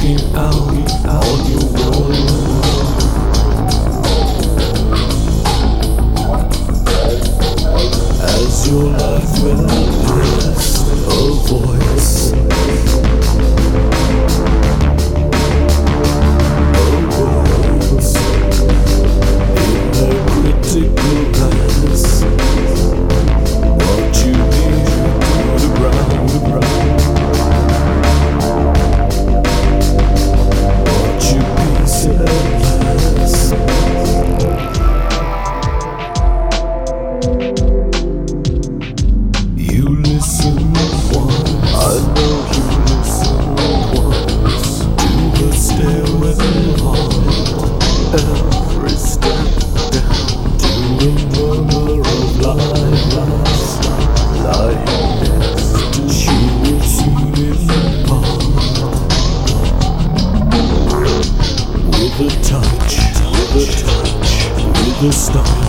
me out on your world. As your life appears, a voice, in a critical eyes. What you need to the ground, what you piece of lies. You listen once, I know you listen once, to the stairwell heart, every step down to the murmur of lies, lying next to you, receiving part, with a touch, with a start.